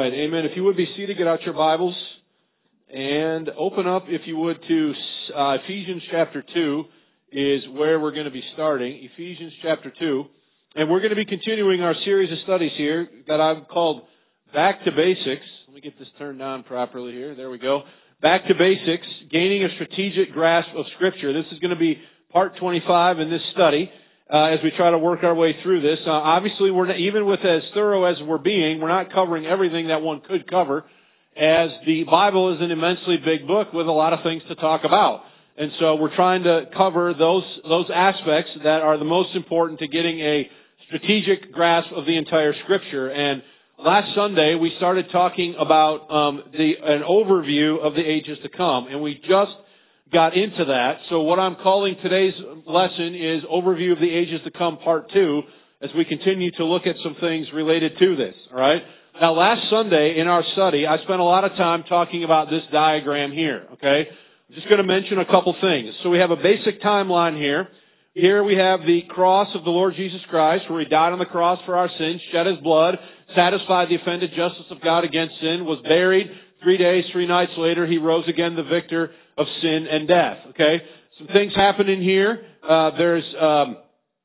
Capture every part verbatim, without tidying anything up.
right, amen. If you would be seated, get out your Bibles and open up, if you would, to uh, Ephesians chapter two is where we're going to be starting. Ephesians chapter two. And we're going to be continuing our series of studies here that I've called Back to Basics. Let me get this turned on properly here. There we go. Back to Basics, Gaining a Strategic Grasp of Scripture. This is going to be part twenty-five in this study. Uh, as we try to work our way through this. Uh, obviously, we're not, even with as thorough as we're being, we're not covering everything that one could cover, as the Bible is an immensely big book with a lot of things to talk about. And so we're trying to cover those those aspects that are the most important to getting a strategic grasp of the entire Scripture. And last Sunday, we started talking about um, the an overview of the ages to come, and we just got into that. So what I'm calling today's lesson is Overview of the Ages to Come Part two, as we continue to look at some things related to this. All right? Now, last Sunday in our study, I spent a lot of time talking about this diagram here. Okay? I'm just going to mention a couple things. So we have a basic timeline here. Here we have the cross of the Lord Jesus Christ, where He died on the cross for our sins, shed His blood, satisfied the offended justice of God against sin, was buried. Three days, three nights later, He rose again, the victor of sin and death. Okay? Some things happen in here. Uh, there's um,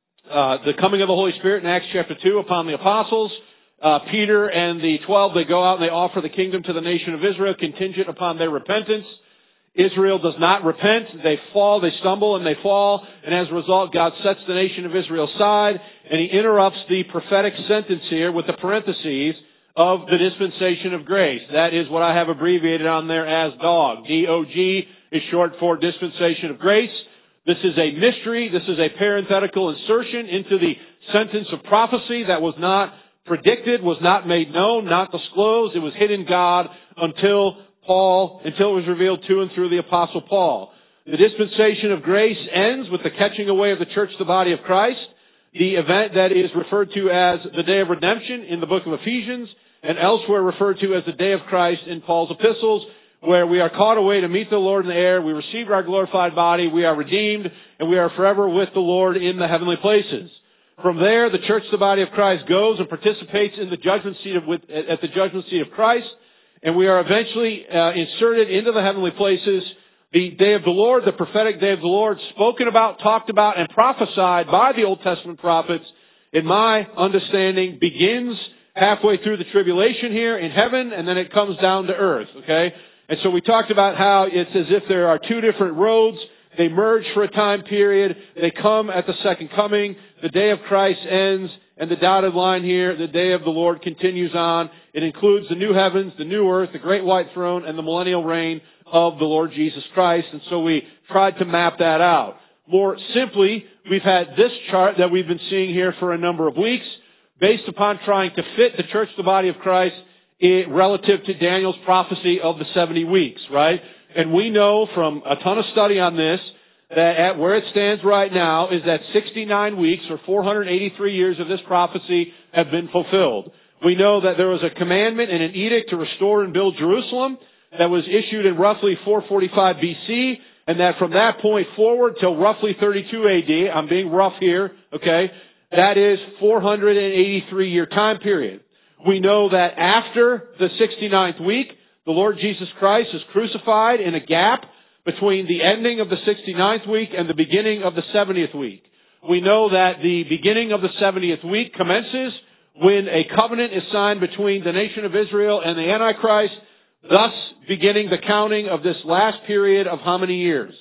uh, the coming of the Holy Spirit in Acts chapter two upon the apostles. Uh, Peter and the twelve, they go out and they offer the kingdom to the nation of Israel, contingent upon their repentance. Israel does not repent. They fall, they stumble, and they fall. And as a result, God sets the nation of Israel aside, and He interrupts the prophetic sentence here with the parentheses of the dispensation of grace. That is what I have abbreviated on there as D O G. D O G is short for dispensation of grace. This is a mystery. This is a parenthetical insertion into the sentence of prophecy that was not predicted, was not made known, not disclosed. It was hidden in God until Paul, until it was revealed to and through the Apostle Paul. The dispensation of grace ends with the catching away of the church, the body of Christ. The event that is referred to as the day of redemption in the book of Ephesians, and elsewhere referred to as the day of Christ in Paul's epistles, where we are caught away to meet the Lord in the air, we receive our glorified body, we are redeemed, and we are forever with the Lord in the heavenly places. From there, the church, the body of Christ, goes and participates in the judgment seat of, at the judgment seat of Christ, and we are eventually uh, inserted into the heavenly places. The day of the Lord, the prophetic day of the Lord, spoken about, talked about, and prophesied by the Old Testament prophets, in my understanding, begins halfway through the tribulation here in heaven, and then it comes down to earth, okay? And so we talked about how it's as if there are two different roads. They merge for a time period. They come at the second coming. The day of Christ ends, and the dotted line here, the day of the Lord continues on. It includes the new heavens, the new earth, the great white throne, and the millennial reign of the Lord Jesus Christ. And so we tried to map that out. More simply, we've had this chart that we've been seeing here for a number of weeks, based upon trying to fit the church, the body of Christ, it, relative to Daniel's prophecy of the seventy weeks, right? And we know from a ton of study on this that at where it stands right now is that sixty-nine weeks or four hundred eighty-three years of this prophecy have been fulfilled. We know that there was a commandment and an edict to restore and build Jerusalem that was issued in roughly four forty-five B C, and that from that point forward till roughly thirty-two A D, I'm being rough here, okay, that is four hundred eighty-three year time period. We know that after the sixty-ninth week, the Lord Jesus Christ is crucified in a gap between the ending of the sixty-ninth week and the beginning of the seventieth week. We know that the beginning of the seventieth week commences when a covenant is signed between the nation of Israel and the Antichrist, thus beginning the counting of this last period of how many years?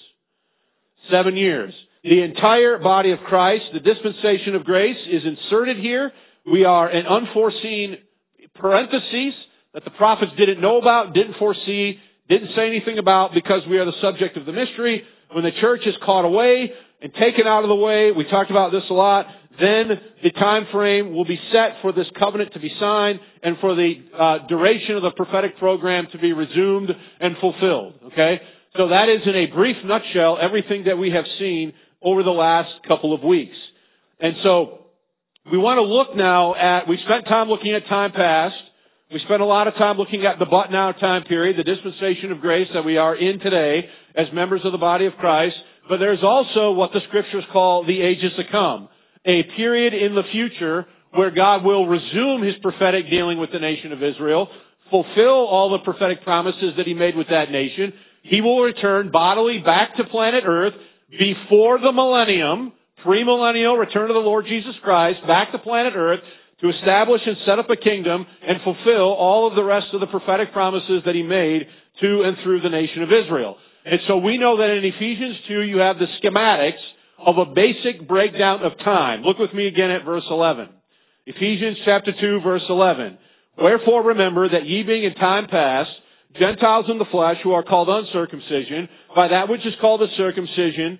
Seven years. The entire body of Christ, the dispensation of grace, is inserted here. We are an unforeseen parentheses that the prophets didn't know about, didn't foresee, didn't say anything about, because we are the subject of the mystery. When the church is caught away and taken out of the way, we talked about this a lot, then the time frame will be set for this covenant to be signed and for the uh, duration of the prophetic program to be resumed and fulfilled. Okay? So that is, in a brief nutshell, everything that we have seen over the last couple of weeks. And so we want to look now at, we spent time looking at time past. We spent a lot of time looking at the but now time period, the dispensation of grace that we are in today as members of the body of Christ. But there's also what the scriptures call the ages to come, a period in the future where God will resume His prophetic dealing with the nation of Israel, fulfill all the prophetic promises that he made with that nation. He will return bodily back to planet Earth before the millennium, premillennial return of the Lord Jesus Christ, back to planet Earth to establish and set up a kingdom and fulfill all of the rest of the prophetic promises that he made to and through the nation of Israel. And so we know that in Ephesians two you have the schematics of a basic breakdown of time. Look with me again at verse eleven. Ephesians chapter two, verse eleven. Wherefore remember that ye being in time past Gentiles in the flesh who are called uncircumcision, by that which is called the circumcision,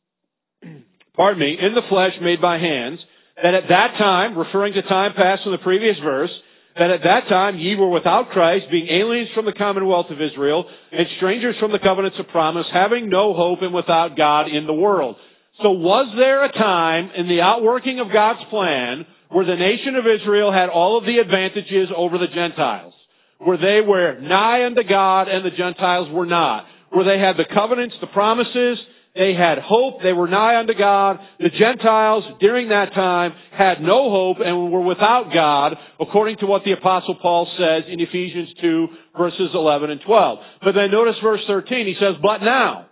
pardon me, in the flesh made by hands, that at that time, referring to time past in the previous verse, that at that time ye were without Christ, being aliens from the commonwealth of Israel, and strangers from the covenants of promise, having no hope and without God in the world. So was there a time in the outworking of God's plan where the nation of Israel had all of the advantages over the Gentiles? Where they were nigh unto God and the Gentiles were not? Where they had the covenants, the promises, they had hope, they were nigh unto God. The Gentiles, during that time, had no hope and were without God, according to what the Apostle Paul says in Ephesians two, verses eleven and twelve. But then notice verse thirteen, he says, but now.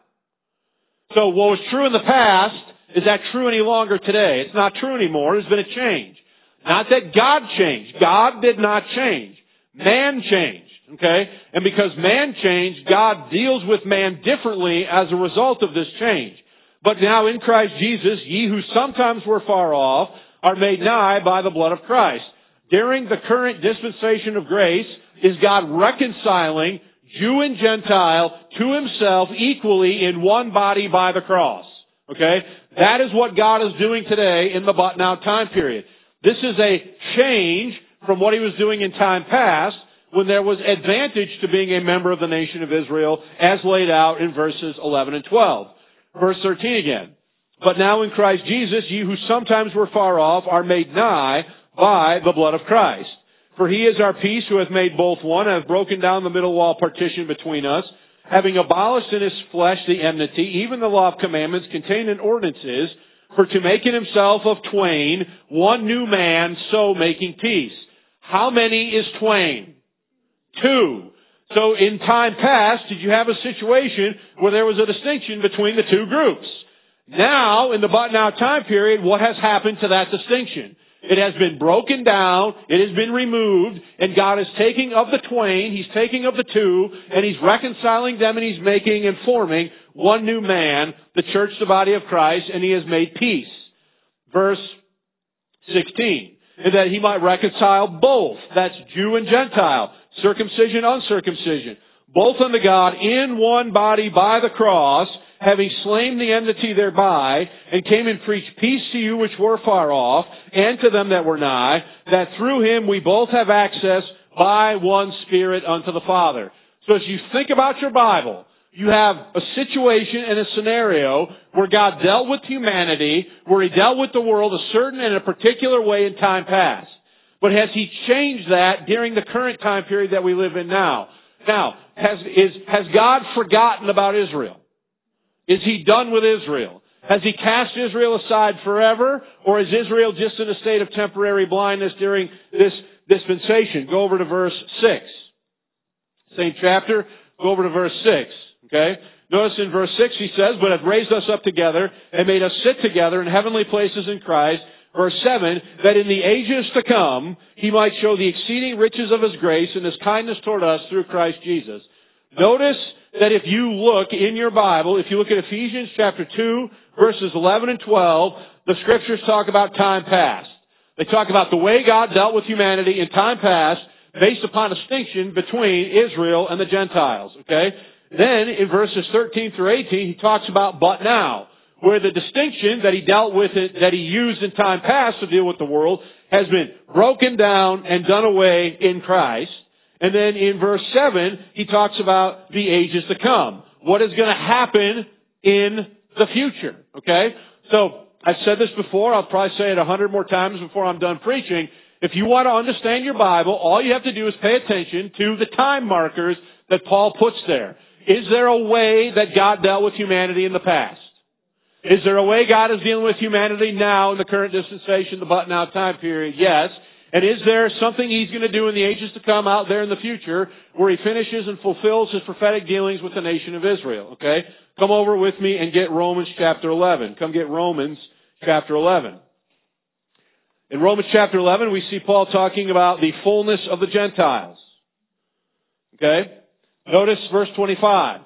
So what was true in the past, is that true any longer today? It's not true anymore. There's been a change. Not that God changed. God did not change. Man changed. Okay? And because man changed, God deals with man differently as a result of this change. But now in Christ Jesus, ye who sometimes were far off are made nigh by the blood of Christ. During the current dispensation of grace, is God reconciling Jew and Gentile to himself equally in one body by the cross. Okay? That is what God is doing today in the but now time period. This is a change from what he was doing in time past, when there was advantage to being a member of the nation of Israel, as laid out in verses eleven and twelve. Verse thirteen again. But now in Christ Jesus, ye who sometimes were far off are made nigh by the blood of Christ. For he is our peace, who hath made both one, and hath broken down the middle wall partition between us, having abolished in his flesh the enmity, even the law of commandments contained in ordinances, for to make in himself of twain one new man, so making peace. How many is twain? Two. So in time past, did you have a situation where there was a distinction between the two groups? Now, in the but now time period, what has happened to that distinction? It has been broken down, it has been removed, and God is taking of the twain, He's taking of the two, and He's reconciling them, and He's making and forming one new man, the church, the body of Christ, and He has made peace. Verse sixteen. And that He might reconcile both, that's Jew and Gentile, circumcision, uncircumcision, both unto God in one body by the cross, having slain the enmity thereby, and came and preached peace to you which were far off, and to them that were nigh, that through him we both have access by one Spirit unto the Father. So as you think about your Bible, you have a situation and a scenario where God dealt with humanity, where He dealt with the world a certain and a particular way in time past. But has He changed that during the current time period that we live in now? Now, has, is, has God forgotten about Israel? Is He done with Israel? Has He cast Israel aside forever? Or is Israel just in a state of temporary blindness during this dispensation? Go over to verse six. Same chapter, go over to verse six. Okay? Notice in verse six he says, but hath raised us up together and made us sit together in heavenly places in Christ. Verse seven, that in the ages to come He might show the exceeding riches of His grace and His kindness toward us through Christ Jesus. Notice that if you look in your Bible, if you look at Ephesians chapter two, verses eleven and twelve, the Scriptures talk about time past. They talk about the way God dealt with humanity in time past based upon a distinction between Israel and the Gentiles. Okay? Then in verses thirteen through eighteen, he talks about but now, where the distinction that he dealt with, it, that he used in time past to deal with the world, has been broken down and done away in Christ. And then in verse seven, he talks about the ages to come. What is going to happen in the future. Okay? So, I've said this before, I'll probably say it a hundred more times before I'm done preaching. If you want to understand your Bible, all you have to do is pay attention to the time markers that Paul puts there. Is there a way that God dealt with humanity in the past? Is there a way God is dealing with humanity now in the current dispensation, the but now time period? Yes. And is there something He's going to do in the ages to come out there in the future where He finishes and fulfills His prophetic dealings with the nation of Israel? Okay? Come over with me and get Romans chapter eleven. Come get Romans chapter eleven. In Romans chapter eleven, we see Paul talking about the fullness of the Gentiles. Okay? Notice verse twenty-five.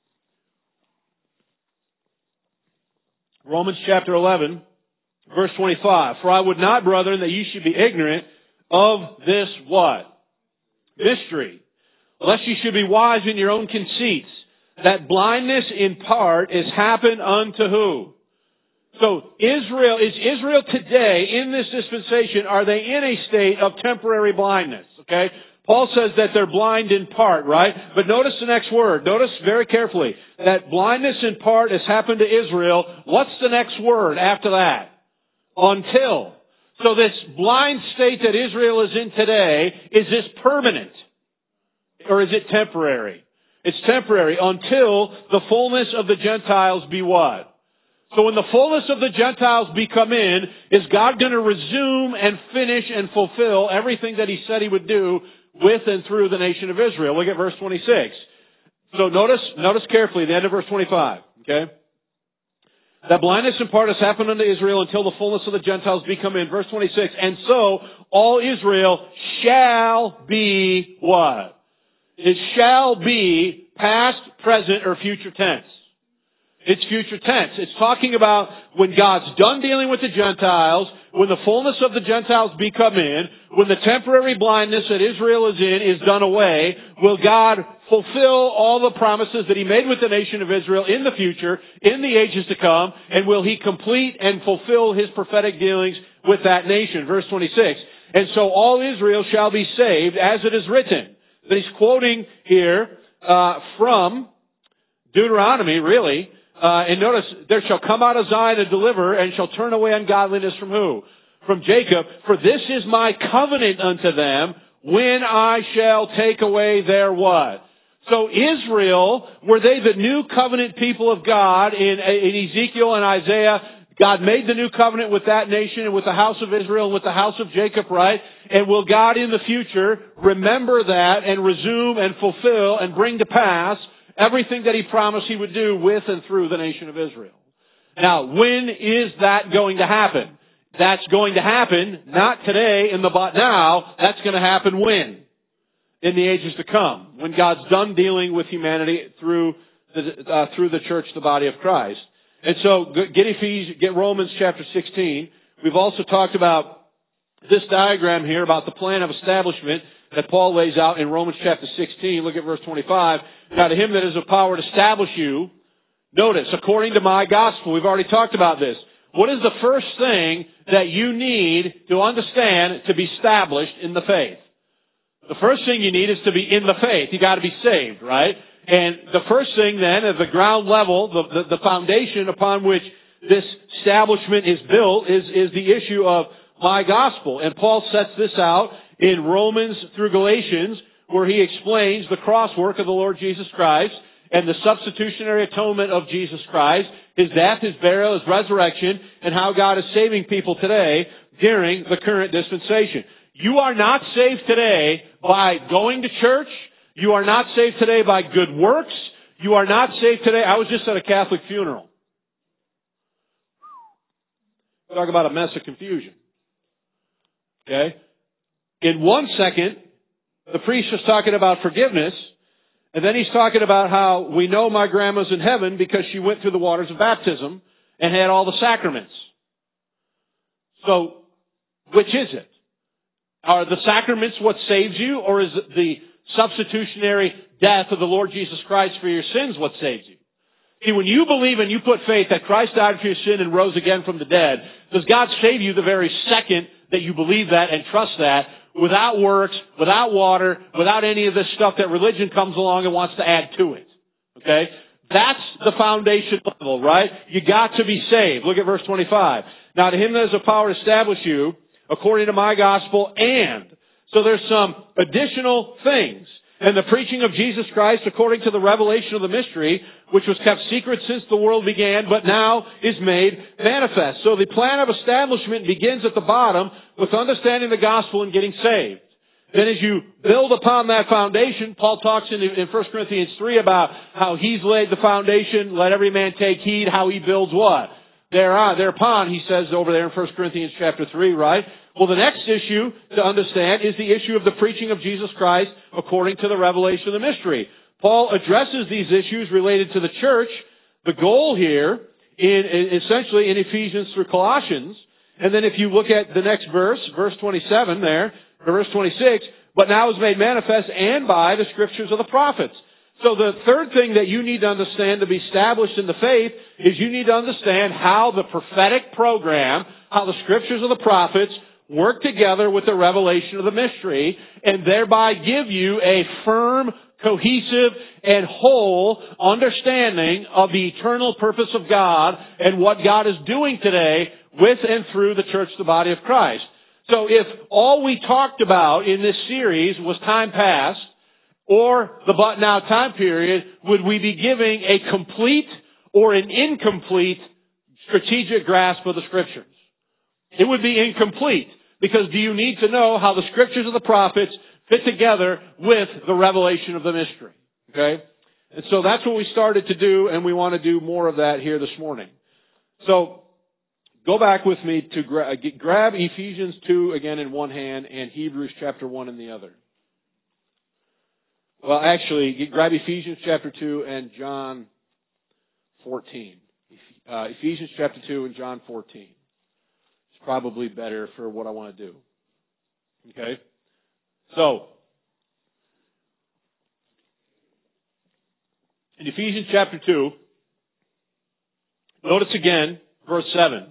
Romans chapter eleven, verse twenty-five. For I would not, brethren, that ye should be ignorant of this what? Mystery. Lest ye should be wise in your own conceits, that blindness in part is happened unto who? So Israel, is Israel today in this dispensation, are they in a state of temporary blindness? Okay? Paul says that they're blind in part, right? But notice the next word. Notice very carefully that blindness in part has happened to Israel. What's the next word after that? Until. So this blind state that Israel is in today, is this permanent? Or is it temporary? It's temporary until the fullness of the Gentiles be what? So when the fullness of the Gentiles be come in, is God going to resume and finish and fulfill everything that He said He would do with and through the nation of Israel? Look at verse twenty-six. So notice, notice carefully the end of verse twenty-five. Okay? That blindness in part has happened unto Israel until the fullness of the Gentiles be come in. Verse twenty-six. And so all Israel shall be what? It shall be past, present, or future tense. It's future tense. It's talking about when God's done dealing with the Gentiles, when the fullness of the Gentiles be come in, when the temporary blindness that Israel is in is done away, will God fulfill all the promises that He made with the nation of Israel in the future, in the ages to come, and will He complete and fulfill His prophetic dealings with that nation? Verse twenty-six. And so all Israel shall be saved, as it is written. That he's quoting here uh, from Deuteronomy, really. Uh, and notice, there shall come out of Zion a deliverer, and shall turn away ungodliness from who? From Jacob. For this is my covenant unto them, when I shall take away their what? So Israel, were they the new covenant people of God in, in Ezekiel and Isaiah? God made the new covenant with that nation and with the house of Israel and with the house of Jacob, right? And will God in the future remember that and resume and fulfill and bring to pass everything that He promised He would do with and through the nation of Israel? Now, when is that going to happen? That's going to happen not today in the but now. That's going to happen when? In the ages to come. When God's done dealing with humanity through the, uh, through the church, the body of Christ. And so, get Ephesians, get Romans chapter sixteen. We've also talked about this diagram here about the plan of establishment that Paul lays out in Romans chapter sixteen. Look at verse twenty-five. Now to Him that is of power to establish you, notice, according to my gospel. We've already talked about this. What is the first thing that you need to understand to be established in the faith? The first thing you need is to be in the faith. You got to be saved, right? And the first thing then, at the ground level, the, the, the foundation upon which this establishment is built is, is the issue of my gospel. And Paul sets this out in Romans through Galatians, where he explains the cross work of the Lord Jesus Christ and the substitutionary atonement of Jesus Christ, His death, His burial, His resurrection, and how God is saving people today during the current dispensation. You are not saved today by going to church. You are not saved today by good works. You are not saved today. I was just at a Catholic funeral. Talk about a mess of confusion. Okay? In one second, the priest was talking about forgiveness, and then he's talking about how we know my grandma's in heaven because she went through the waters of baptism and had all the sacraments. So, which is it? Are the sacraments what saves you, or is it the substitutionary death of the Lord Jesus Christ for your sins what saves you? See, when you believe and you put faith that Christ died for your sin and rose again from the dead, does God save you the very second that you believe that and trust that, without works, without water, without any of this stuff that religion comes along and wants to add to it? Okay? That's the foundation level, right? You got to be saved. Look at verse twenty-five. Now to Him that has the power to establish you, according to my gospel, and... So there's some additional things. and the preaching of Jesus Christ according to the revelation of the mystery, which was kept secret since the world began, but now is made manifest. So the plan of establishment begins at the bottom with understanding the gospel and getting saved. Then as you build upon that foundation, Paul talks in, in First Corinthians three about how he's laid the foundation, let every man take heed how he builds what? Thereon, thereupon, he says over there in First Corinthians chapter three, right? Well, the next issue to understand is the issue of the preaching of Jesus Christ according to the revelation of the mystery. Paul addresses these issues related to the church. The goal here, in, in essentially in Ephesians through Colossians, and then if you look at the next verse, verse twenty-seven there, or verse twenty-six, but now is made manifest and by the scriptures of the prophets. So the third thing that you need to understand to be established in the faith is you need to understand how the prophetic program, how the scriptures of the prophets work together with the revelation of the mystery, and thereby give you a firm, cohesive, and whole understanding of the eternal purpose of God and what God is doing today with and through the church, the body of Christ. So if all we talked about in this series was time past, or the but now time period, would we be giving a complete or an incomplete strategic grasp of the Scriptures? It would be incomplete, because do you need to know how the Scriptures of the prophets fit together with the revelation of the mystery? Okay? And so that's what we started to do, and we want to do more of that here this morning. So, go back with me to gra- grab Ephesians two again in one hand and Hebrews chapter one in the other. Well, actually, grab Ephesians chapter two and John fourteen. Uh, Ephesians chapter two and John fourteen. It's probably better for what I want to do. Okay? So, in Ephesians chapter two, notice again, verse seven.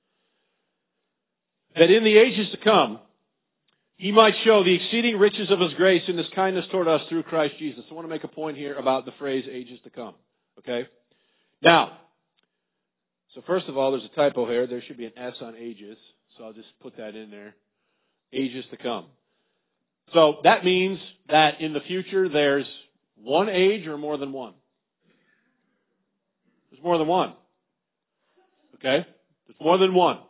That in the ages to come, He might show the exceeding riches of His grace and His kindness toward us through Christ Jesus. I want to make a point here about the phrase ages to come. Okay? Now, so first of all, there's a typo here. There should be an S on ages. So I'll just put that in there. Ages to come. So that means that in the future there's one age or more than one? There's more than one. Okay? There's more than one.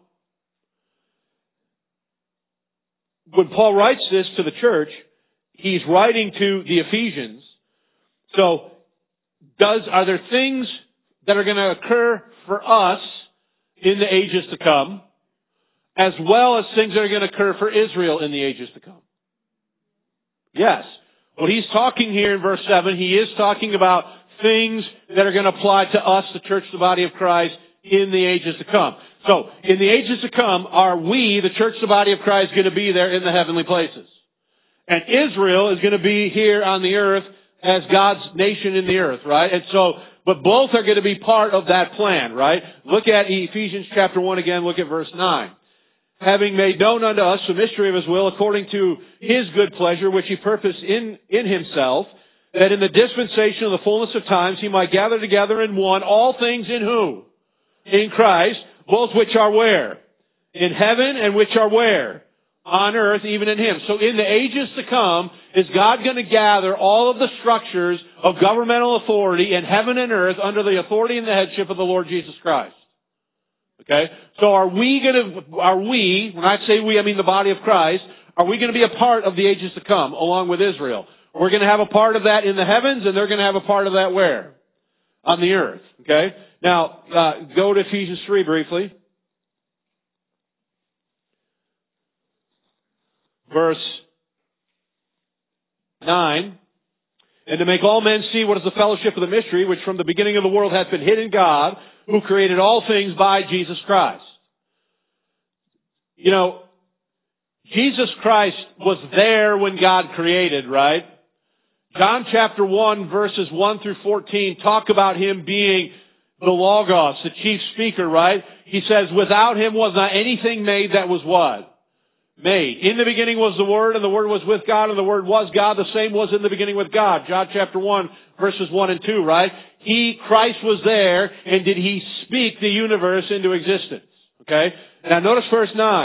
When Paul writes this to the church, he's writing to the Ephesians. So, does are there things that are going to occur for us in the ages to come, as well as things that are going to occur for Israel in the ages to come? Yes. When he's talking here in verse seven, he is talking about things that are going to apply to us, the church, the body of Christ, in the ages to come. So, in the ages to come, are we, the church, the body of Christ, going to be there in the heavenly places? And Israel is going to be here on the earth as God's nation in the earth, right? And so, but both are going to be part of that plan, right? Look at Ephesians chapter one again, look at verse nine. Having made known unto us the mystery of His will according to His good pleasure, which He purposed in, in Himself, that in the dispensation of the fullness of times He might gather together in one all things in who? In Christ, both which are where? In heaven, and which are where? On earth, even in Him. So in the ages to come, is God going to gather all of the structures of governmental authority in heaven and earth under the authority and the headship of the Lord Jesus Christ? Okay? So are we going to, are we, when I say we, I mean the body of Christ, are we going to be a part of the ages to come, along with Israel? We're going to have a part of that in the heavens, and they're going to have a part of that where? On the earth. Okay? Now, uh, go to Ephesians three briefly. Verse nine. And to make all men see what is the fellowship of the mystery, which from the beginning of the world hath been hid in God, who created all things by Jesus Christ. You know, Jesus Christ was there when God created, right? John chapter one, verses one through fourteen talk about Him being the Logos, the chief speaker, right? He says, without Him was not anything made that was what? Made. In the beginning was the Word, and the Word was with God, and the Word was God. The same was in the beginning with God. John chapter one, verses one and two, right? He, Christ was there, and did He speak the universe into existence? Okay? Now notice verse nine.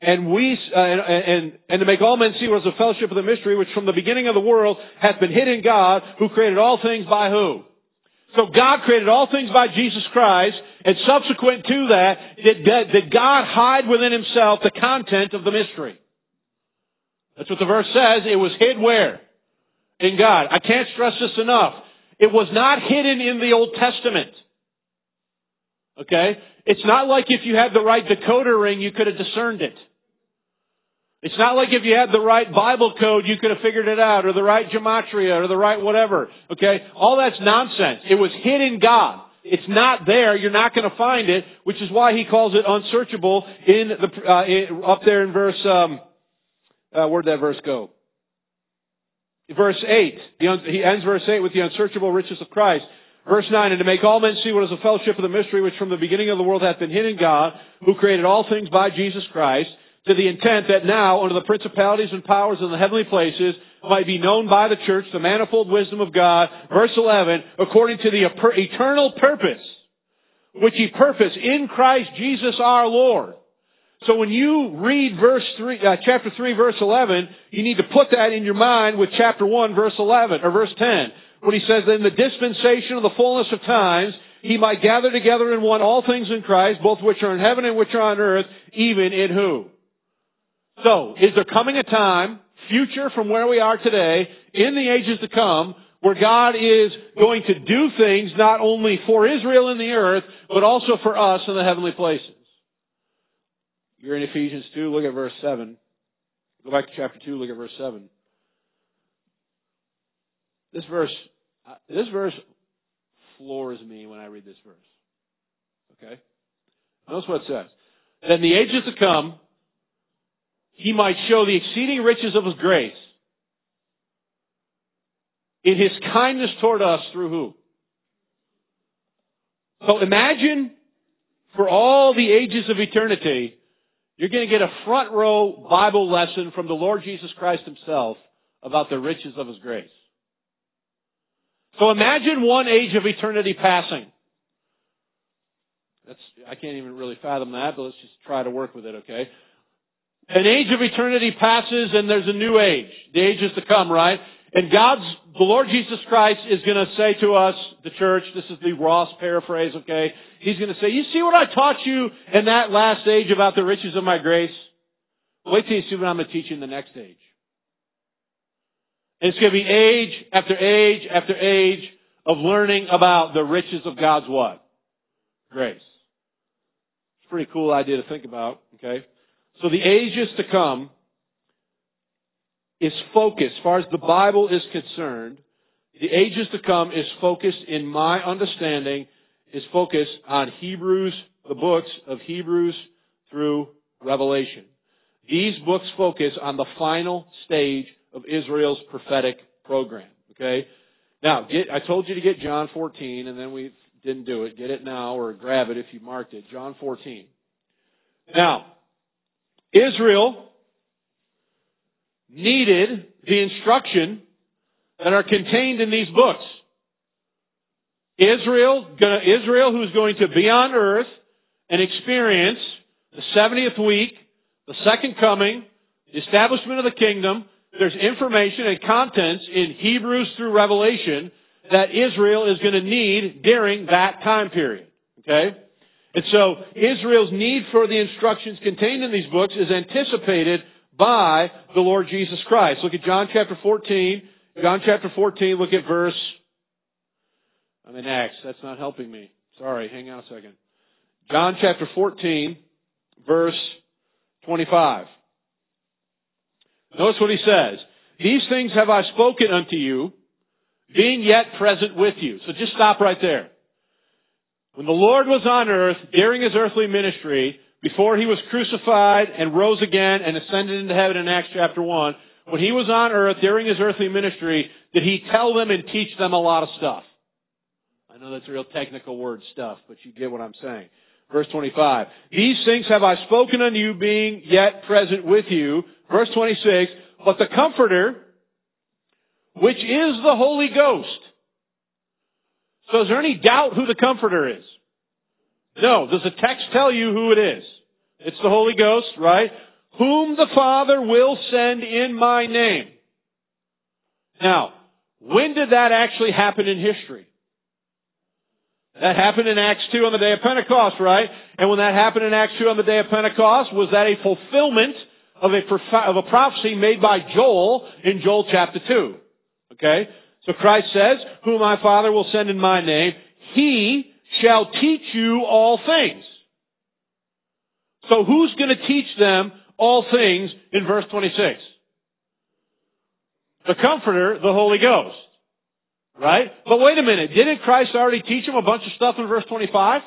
And we, uh, and, and, and to make all men see what is the fellowship of the mystery, which from the beginning of the world hath been hid in God, who created all things by who? So God created all things by Jesus Christ, and subsequent to that, did, did God hide within Himself the content of the mystery? That's what the verse says. It was hid where? In God. I can't stress this enough. It was not hidden in the Old Testament. Okay? It's not like if you had the right decoder ring, you could have discerned it. It's not like if you had the right Bible code, you could have figured it out, or the right gematria, or the right whatever. Okay? All that's nonsense. It was hid in God. It's not there. You're not going to find it, which is why He calls it unsearchable in the, uh, in, up there in verse, um, uh, where'd that verse go? Verse eight. The un, he ends verse eight with the unsearchable riches of Christ. Verse nine, and to make all men see what is the fellowship of the mystery which from the beginning of the world hath been hid in God, who created all things by Jesus Christ, to the intent that now, under the principalities and powers in the heavenly places, might be known by the church the manifold wisdom of God. Verse eleven, according to the eternal purpose, which He purposed in Christ Jesus our Lord. So when you read verse three, uh, chapter three, verse eleven, you need to put that in your mind with chapter one, verse eleven, or verse ten. When He says that in the dispensation of the fullness of times, He might gather together in one all things in Christ, both which are in heaven and which are on earth, even in who? So, is there coming a time, future from where we are today, in the ages to come, where God is going to do things not only for Israel in the earth, but also for us in the heavenly places? You're in Ephesians two, look at verse seven. Go back to chapter two, look at verse seven. This verse, this verse floors me when I read this verse. Okay? Notice what it says. That in the ages to come, He might show the exceeding riches of His grace in His kindness toward us through who? So imagine for all the ages of eternity, you're going to get a front row Bible lesson from the Lord Jesus Christ Himself about the riches of His grace. So imagine one age of eternity passing. That's, I can't even really fathom that, but let's just try to work with it, okay? An age of eternity passes and there's a new age. The age is to come, right? And God's, the Lord Jesus Christ is going to say to us, the church, this is the Ross paraphrase, okay? He's going to say, you see what I taught you in that last age about the riches of my grace? Wait till you see what I'm going to teach you in the next age. And it's going to be age after age after age of learning about the riches of God's what? Grace. It's a pretty cool idea to think about, okay? So the ages to come is focused, as far as the Bible is concerned, the ages to come is focused, in my understanding, is focused on Hebrews, the books of Hebrews through Revelation. These books focus on the final stage of Israel's prophetic program. Okay? Now, get, I told you to get John fourteen, and then we didn't do it. Get it now, or grab it if you marked it. John fourteen. Now, Israel needed the instruction that are contained in these books. Israel, Israel, who's going to be on earth and experience the seventieth week, the second coming, the establishment of the kingdom. There's information and contents in Hebrews through Revelation that Israel is going to need during that time period. Okay? And so Israel's need for the instructions contained in these books is anticipated by the Lord Jesus Christ. Look at John chapter fourteen. John chapter fourteen, look at verse... I'm in Acts. That's not helping me. Sorry, hang on a second. John chapter fourteen, verse twenty-five. Notice what he says. These things have I spoken unto you, being yet present with you. So just stop right there. When the Lord was on earth, during His earthly ministry, before He was crucified and rose again and ascended into heaven in Acts chapter one, when He was on earth during His earthly ministry, did He tell them and teach them a lot of stuff? I know that's real technical word stuff, but you get what I'm saying. Verse twenty-five. These things have I spoken unto you, being yet present with you. Verse twenty-six. But the Comforter, which is the Holy Ghost. So is there any doubt who the Comforter is? No. Does the text tell you who it is? It's the Holy Ghost, right? whom the Father will send in my name. Now, when did that actually happen in history? That happened in Acts two on the day of Pentecost, right? And when that happened in Acts two on the day of Pentecost, was that a fulfillment of a, of a prophecy made by Joel in Joel chapter two? Okay? So Christ says, whom my Father will send in my name, He shall teach you all things. So who's going to teach them all things in verse twenty-six? The Comforter, the Holy Ghost. Right? But wait a minute. Didn't Christ already teach them a bunch of stuff in verse twenty-five?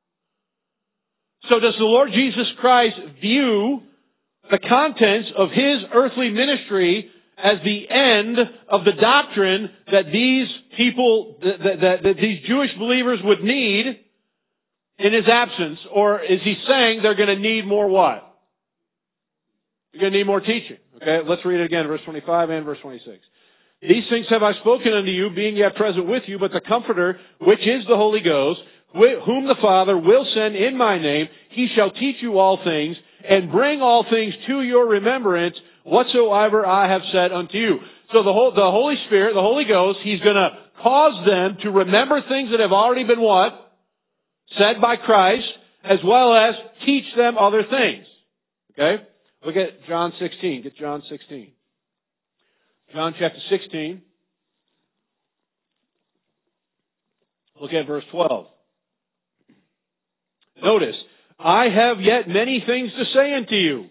So does the Lord Jesus Christ view the contents of His earthly ministry as the end of the doctrine that these people, that, that, that these Jewish believers would need in His absence? Or is He saying they're going to need more what? You're going to need more teaching. Okay, let's read it again, verse twenty-five and verse twenty-six. These things have I spoken unto you, being yet present with you, but the Comforter, which is the Holy Ghost, whom the Father will send in my name, He shall teach you all things, and bring all things to your remembrance, whatsoever I have said unto you. So the, whole, the Holy Spirit, the Holy Ghost, He's going to cause them to remember things that have already been what? Said by Christ, as well as teach them other things. Okay? Look at John sixteen. Get John sixteen. John chapter sixteen. Look at verse twelve. Notice, I have yet many things to say unto you,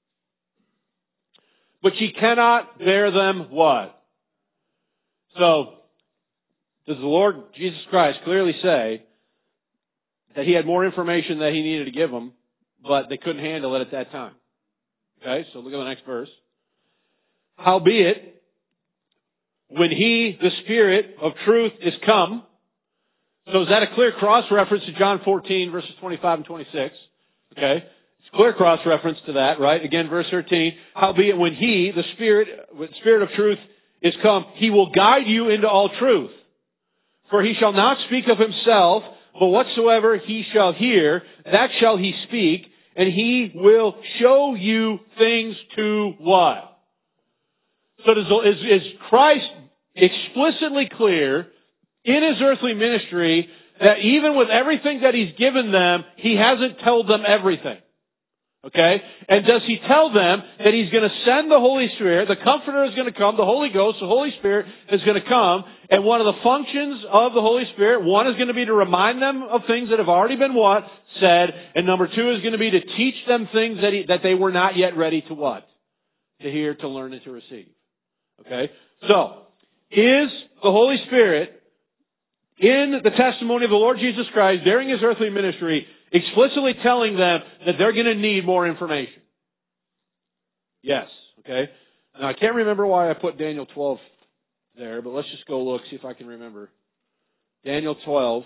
but ye cannot bear them what? So, does the Lord Jesus Christ clearly say that He had more information that He needed to give them, but they couldn't handle it at that time? Okay, so look at the next verse. Howbeit, when He, the Spirit of truth, is come. So is that a clear cross-reference to John fourteen, verses twenty-five and twenty-six? Okay. It's a clear cross-reference to that, right? Again, verse thirteen. Howbeit, when He, the Spirit, the Spirit of truth, is come, He will guide you into all truth. For He shall not speak of Himself, but whatsoever He shall hear, that shall He speak, and He will show you things to what? So does, is, is Christ explicitly clear in His earthly ministry that even with everything that He's given them, He hasn't told them everything? Okay? And does He tell them that He's going to send the Holy Spirit, the Comforter is going to come, the Holy Ghost, the Holy Spirit is going to come, and one of the functions of the Holy Spirit, one is going to be to remind them of things that have already been what? Said, and number two is going to be to teach them things that, he, that they were not yet ready to what? To hear, to learn, and to receive. Okay? So, is the Holy Spirit in the testimony of the Lord Jesus Christ during His earthly ministry explicitly telling them that they're going to need more information? Yes. Okay? Now, I can't remember why I put Daniel twelve there, but let's just go look, see if I can remember. Daniel twelve.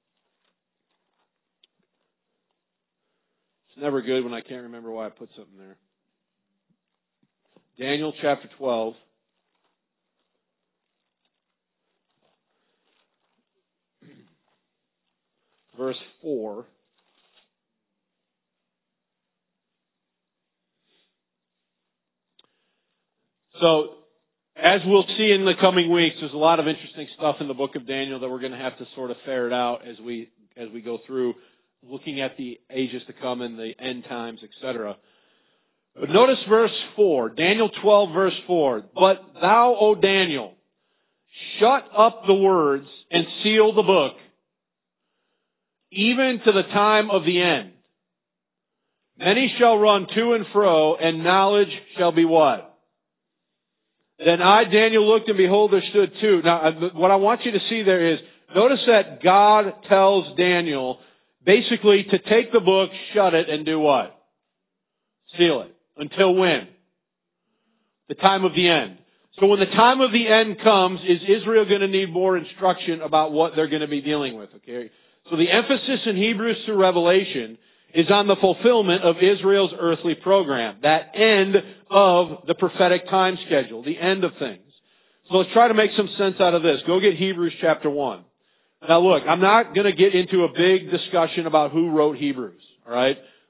It's never good when I can't remember why I put something there. Daniel chapter twelve. Verse four. So, as we'll see in the coming weeks, there's a lot of interesting stuff in the book of Daniel that we're going to have to sort of ferret out as we as we go through, looking at the ages to come and the end times, et cetera. But notice verse four, Daniel twelve, verse four. But thou, O Daniel, shut up the words and seal the book, even to the time of the end. Many shall run to and fro, and knowledge shall be what? Then I, Daniel, looked, and behold, there stood two. Now, what I want you to see there is, notice that God tells Daniel, basically, to take the book, shut it, and do what? Seal it. Until when? The time of the end. So when the time of the end comes, is Israel going to need more instruction about what they're going to be dealing with? Okay. So the emphasis in Hebrews through Revelation is on the fulfillment of Israel's earthly program. That end of the prophetic time schedule. The end of things. So let's try to make some sense out of this. Go get Hebrews chapter one. Now look, I'm not going to get into a big discussion about who wrote Hebrews. Alright?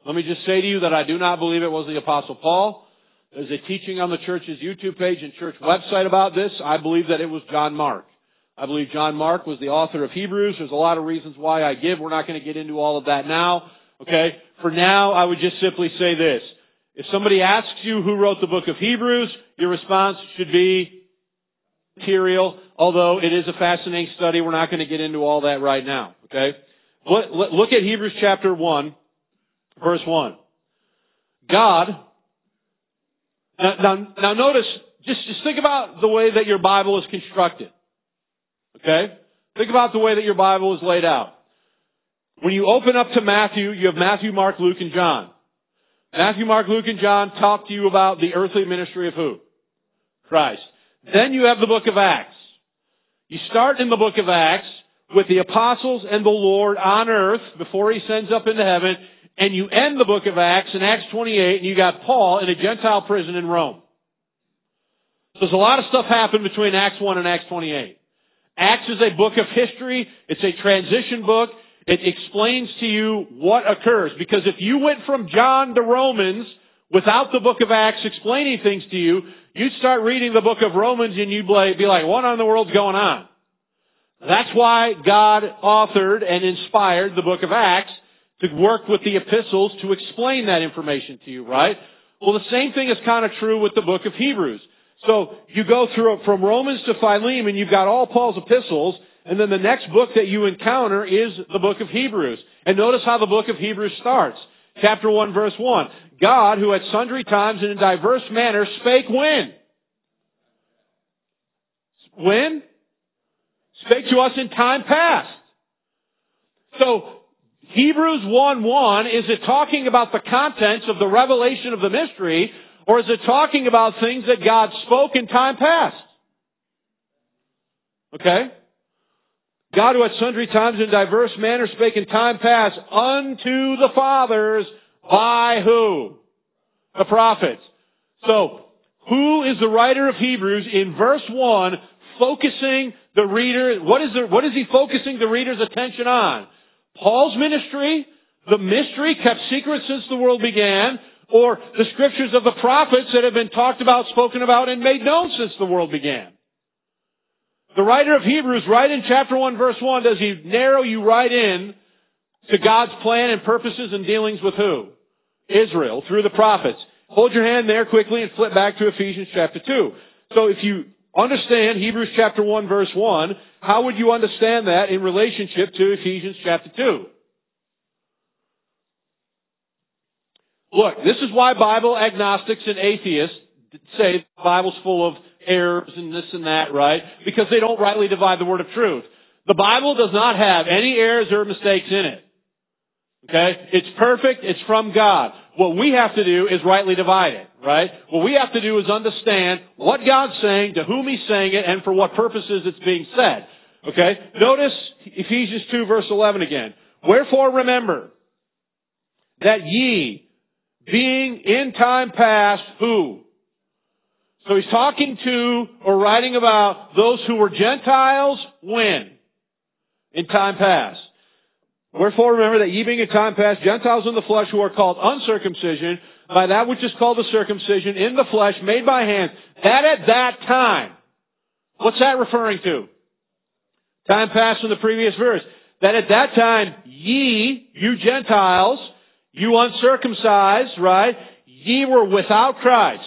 Let me just say to you that I do not believe it was the Apostle Paul. There's a teaching on the church's YouTube page and church website about this. I believe that it was John Mark. I believe John Mark was the author of Hebrews. There's a lot of reasons why I give. We're not going to get into all of that now. Okay? For now, I would just simply say this. If somebody asks you who wrote the book of Hebrews, your response should be material, although it is a fascinating study. We're not going to get into all that right now. Okay? Look at Hebrews chapter one, verse one. God, now, now, now notice, just, just think about the way that your Bible is constructed. Okay? Think about the way that your Bible is laid out. When you open up to Matthew, you have Matthew, Mark, Luke, and John. Matthew, Mark, Luke, and John talk to you about the earthly ministry of who? Christ. Then you have the book of Acts. You start in the book of Acts with the apostles and the Lord on earth before He sends up into heaven, and you end the book of Acts in Acts twenty-eight, and you got Paul in a Gentile prison in Rome. So there's a lot of stuff happened between Acts one and Acts twenty-eight. Acts is a book of history. It's a transition book. It explains to you what occurs. Because if you went from John to Romans without the book of Acts explaining things to you, you'd start reading the book of Romans and you'd be like, what in the world's going on? That's why God authored and inspired the book of Acts to work with the epistles to explain that information to you, right? Well, the same thing is kind of true with the book of Hebrews. So you go through from Romans to Philemon, you've got all Paul's epistles, and then the next book that you encounter is the book of Hebrews. And notice how the book of Hebrews starts. Chapter one, verse one. God, who at sundry times and in diverse manners spake when? When? Spake to us in time past. So, Hebrews one one, is it talking about the contents of the revelation of the mystery, or is it talking about things that God spoke in time past? Okay? God, who at sundry times in diverse manners spake in time past unto the fathers by who? The prophets. So, who is the writer of Hebrews in verse one focusing the reader, what is the, what is he focusing the reader's attention on? Paul's ministry, the mystery kept secret since the world began, or the scriptures of the prophets that have been talked about, spoken about, and made known since the world began? The writer of Hebrews, right in chapter one, verse one, does he narrow you right in to God's plan and purposes and dealings with who? Israel, through the prophets. Hold your hand there quickly and flip back to Ephesians chapter two. So if you understand Hebrews chapter one, verse one, how would you understand that in relationship to Ephesians chapter two? Look, this is why Bible agnostics and atheists say the Bible's full of errors and this and that, right? Because they don't rightly divide the word of truth. The Bible does not have any errors or mistakes in it. Okay? It's perfect. It's from God. What we have to do is rightly divide it, right? What we have to do is understand what God's saying, to whom He's saying it, and for what purposes it's being said. Okay? Notice Ephesians two, verse eleven again. Wherefore remember that ye, being in time past, who? So he's talking to or writing about those who were Gentiles when? In time past. Wherefore remember that ye being in time past Gentiles in the flesh, who are called uncircumcision by that which is called the circumcision in the flesh made by hands, that at that time. What's that referring to? Time past in the previous verse. That at that time ye, you Gentiles, you uncircumcised, right? Ye were without Christ,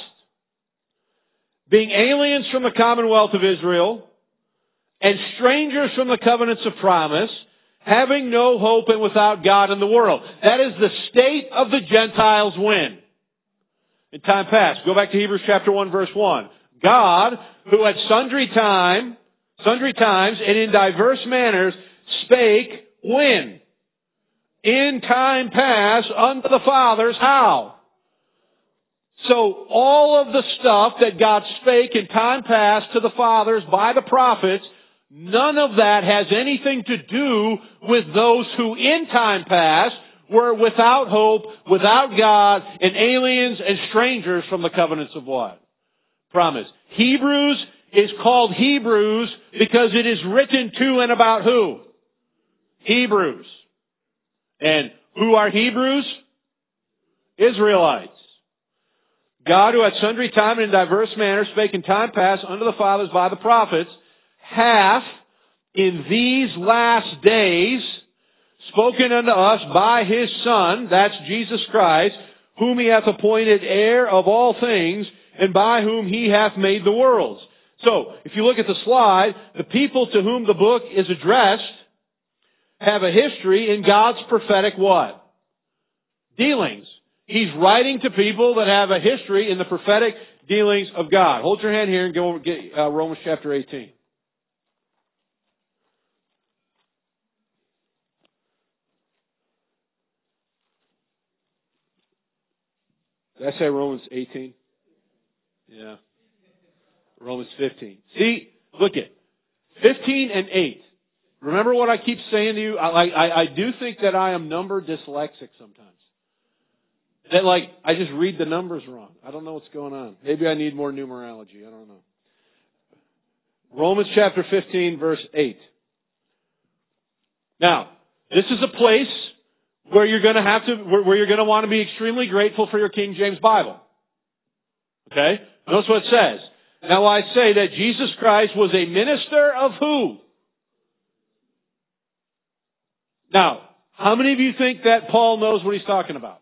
being aliens from the commonwealth of Israel, and strangers from the covenants of promise, having no hope and without God in the world. That is the state of the Gentiles when? In time past. Go back to Hebrews chapter one, verse one. God, who at sundry time, sundry times and in diverse manners spake when? In time past unto the fathers. How? So all of the stuff that God spake in time past to the fathers by the prophets, none of that has anything to do with those who in time past were without hope, without God, and aliens and strangers from the covenants of what? Promise. Hebrews is called Hebrews because it is written to and about who? Hebrews. And who are Hebrews? Israelites. God, who at sundry time and in diverse manners spake in time past unto the fathers by the prophets, hath in these last days spoken unto us by His Son, that's Jesus Christ, whom He hath appointed heir of all things, and by whom He hath made the worlds. So, if you look at the slide, the people to whom the book is addressed have a history in God's prophetic what? Dealings. He's writing to people that have a history in the prophetic dealings of God. Hold your hand here and go get uh, Romans chapter eighteen. Did I say Romans eighteen? Yeah. Romans fifteen. See, look at fifteen and eight. Remember what I keep saying to you? I, I, I do think that I am number dyslexic sometimes. That like, I just read the numbers wrong. I don't know what's going on. Maybe I need more numerology. I don't know. Romans chapter fifteen, verse eight. Now, this is a place where you're going to have to, where, where you're going to want to be extremely grateful for your King James Bible. Okay? Notice what it says. Now I say that Jesus Christ was a minister of who? Now, how many of you think that Paul knows what he's talking about?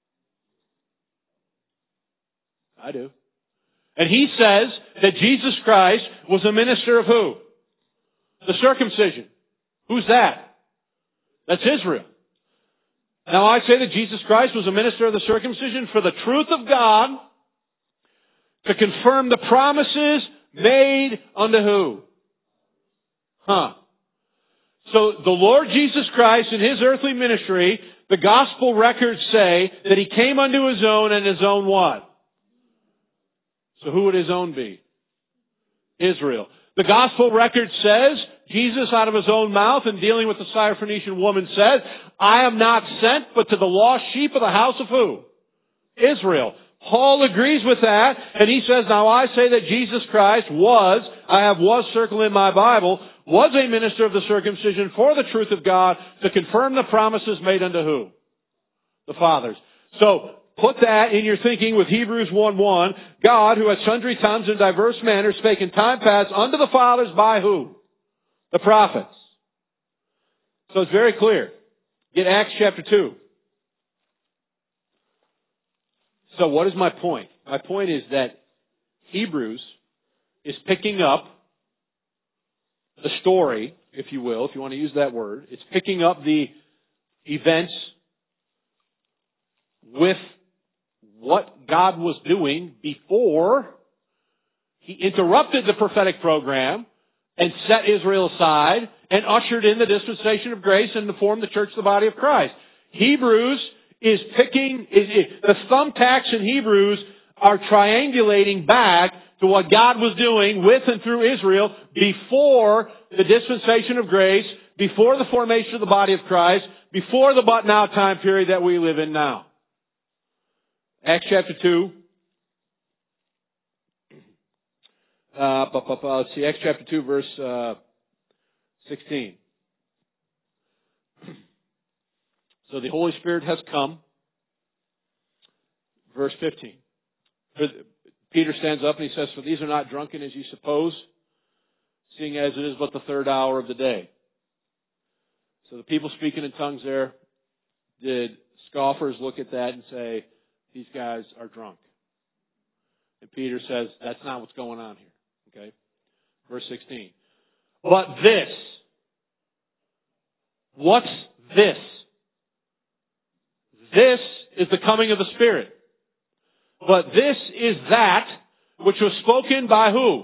I do. And he says that Jesus Christ was a minister of who? The circumcision. Who's that? That's Israel. Now I say that Jesus Christ was a minister of the circumcision for the truth of God, to confirm the promises made unto who? Huh. So the Lord Jesus Christ in His earthly ministry, the gospel records say that He came unto His own, and His own what? So who would His own be? Israel. The gospel record says, Jesus out of His own mouth in dealing with the Syrophoenician woman said, I am not sent but to the lost sheep of the house of who? Israel. Paul agrees with that, and he says, now I say that Jesus Christ was, I have was circled in my Bible, was a minister of the circumcision for the truth of God to confirm the promises made unto who? The fathers. So, put that in your thinking with Hebrews one one. God, who at sundry times in diverse manners spake in time past unto the fathers by who? The prophets. So it's very clear. Get Acts chapter two. So what is my point? My point is that Hebrews is picking up the story, if you will, if you want to use that word. It's picking up the events with what God was doing before He interrupted the prophetic program and set Israel aside and ushered in the dispensation of grace and formed the church, the body of Christ. Hebrews is picking, is, is, the thumbtacks in Hebrews are triangulating back to what God was doing with and through Israel before the dispensation of grace, before the formation of the body of Christ, before the but now time period that we live in now. Acts chapter two. Uh, let's see, Acts chapter two, verse uh, sixteen. So the Holy Spirit has come. Verse fifteen. Peter stands up and he says, for these are not drunken as you suppose, seeing as it is but the third hour of the day. So the people speaking in tongues there, did scoffers look at that and say, these guys are drunk? And Peter says, that's not what's going on here. Okay? Verse sixteen. But this. What's this? This is the coming of the Spirit. But this is that which was spoken by who?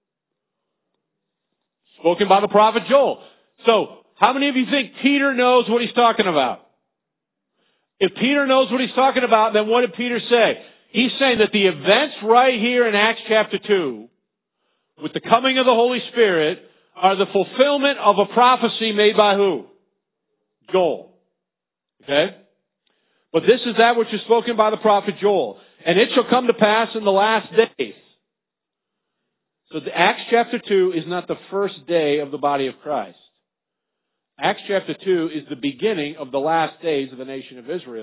Spoken by the prophet Joel. So, how many of you think Peter knows what he's talking about? If Peter knows what he's talking about, then what did Peter say? He's saying that the events right here in Acts chapter two, with the coming of the Holy Spirit, are the fulfillment of a prophecy made by who? Joel. Okay? But this is that which is spoken by the prophet Joel. And it shall come to pass in the last days. So the Acts chapter two is not the first day of the body of Christ. Acts chapter two is the beginning of the last days of the nation of Israel,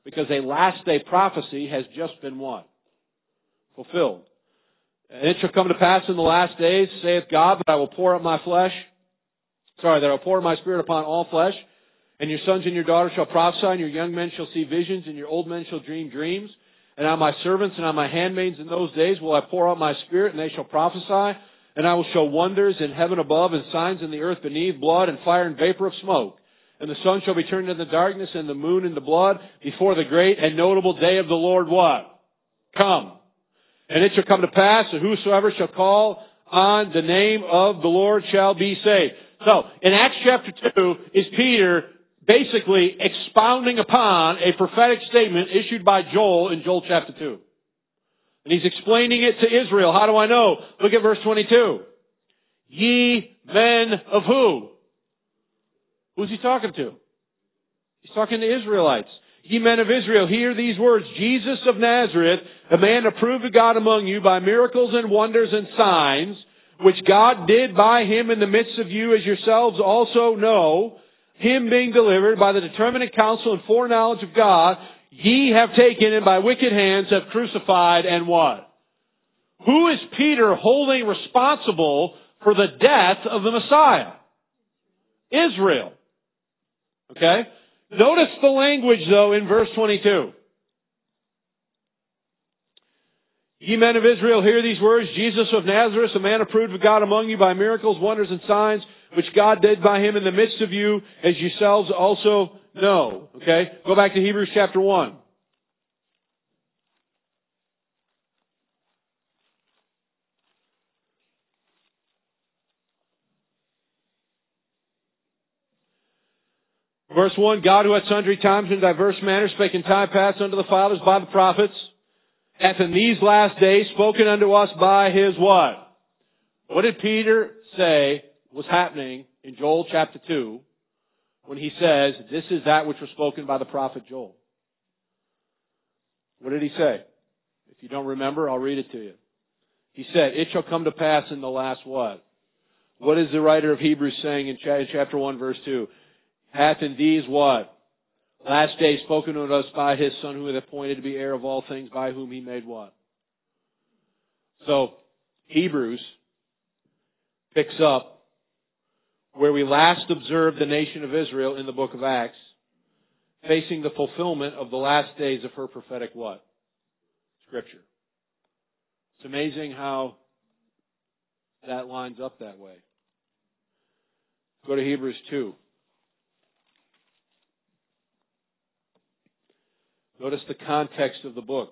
Because a last day prophecy has just been what? Fulfilled. And it shall come to pass in the last days, saith God, that I will pour out my flesh, sorry, that I will pour my spirit upon all flesh, and your sons and your daughters shall prophesy, and your young men shall see visions, and your old men shall dream dreams. And on my servants and on my handmaids in those days will I pour out my spirit, and they shall prophesy. And I will show wonders in heaven above, and signs in the earth beneath, blood and fire and vapor of smoke. And the sun shall be turned into darkness, and the moon into blood, before the great and notable day of the Lord what? Come. And it shall come to pass that whosoever shall call on the name of the Lord shall be saved. So, in Acts chapter two is Peter basically expounding upon a prophetic statement issued by Joel in Joel chapter two. And he's explaining it to Israel. How do I know? Look at verse twenty-two. Ye men of who? Who's he talking to? He's talking to Israelites. Ye men of Israel, hear these words. Jesus of Nazareth, a man approved of God among you by miracles and wonders and signs, which God did by him in the midst of you, as yourselves also know, him being delivered by the determinate counsel and foreknowledge of God, ye have taken and by wicked hands have crucified and what? Who is Peter holding responsible for the death of the Messiah? Israel. Okay? Notice the language, though, in verse twenty-two. Ye men of Israel, hear these words. Jesus of Nazareth, a man approved of God among you by miracles, wonders, and signs, which God did by him in the midst of you, as yourselves also know. Okay? Go back to Hebrews chapter one. Verse one, God who at sundry times in diverse manners spake in time past unto the fathers by the prophets, hath in these last days spoken unto us by his what? What did Peter say was happening in Joel chapter two when he says, this is that which was spoken by the prophet Joel? What did he say? If you don't remember, I'll read it to you. He said, it shall come to pass in the last what? What is the writer of Hebrews saying in chapter one verse two? Hath in these what? Last days spoken unto us by his Son, who hath appointed to be heir of all things, by whom he made what? So, Hebrews picks up where we last observed the nation of Israel in the book of Acts, facing the fulfillment of the last days of her prophetic what? Scripture. It's amazing how that lines up that way. Go to Hebrews two. Notice the context of the book.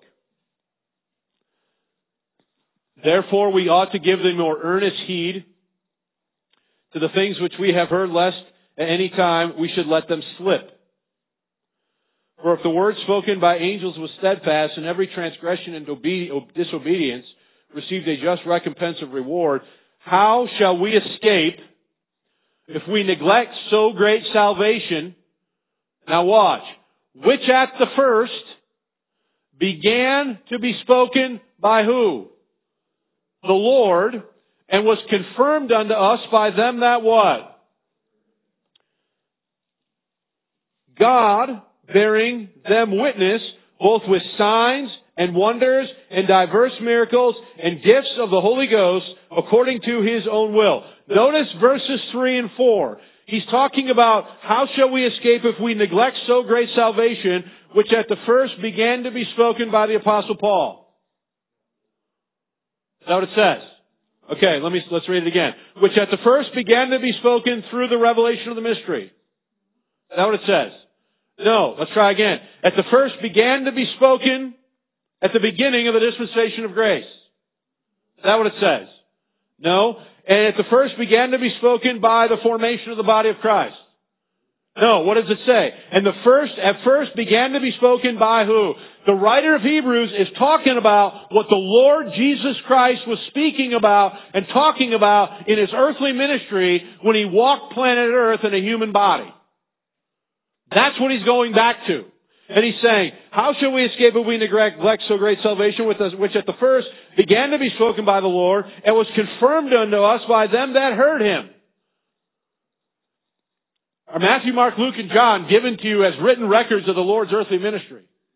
Therefore we ought to give the more earnest heed to the things which we have heard, lest at any time we should let them slip. For if the word spoken by angels was steadfast, and every transgression and obe- disobedience received a just recompense of reward, how shall we escape if we neglect so great salvation? Now watch. Which at the first began to be spoken by who? The Lord, and was confirmed unto us by them that what? God bearing them witness, both with signs and wonders and diverse miracles and gifts of the Holy Ghost, according to his own will. Notice verses three and four. He's talking about how shall we escape if we neglect so great salvation, which at the first began to be spoken by the Apostle Paul. Is that what it says? Okay, let me, let's read it again. Which at the first began to be spoken through the revelation of the mystery. Is that what it says? No, let's try again. At the first began to be spoken at the beginning of the dispensation of grace. Is that what it says? No. And at the first began to be spoken by the formation of the body of Christ. No, what does it say? And the first, at first began to be spoken by who? The writer of Hebrews is talking about what the Lord Jesus Christ was speaking about and talking about in his earthly ministry when he walked planet Earth in a human body. That's what he's going back to. And he's saying, how shall we escape if we neglect so great salvation, which at the first began to be spoken by the Lord, and was confirmed unto us by them that heard him? Are Matthew, Mark, Luke, and John given to you as written records of the Lord's earthly ministry?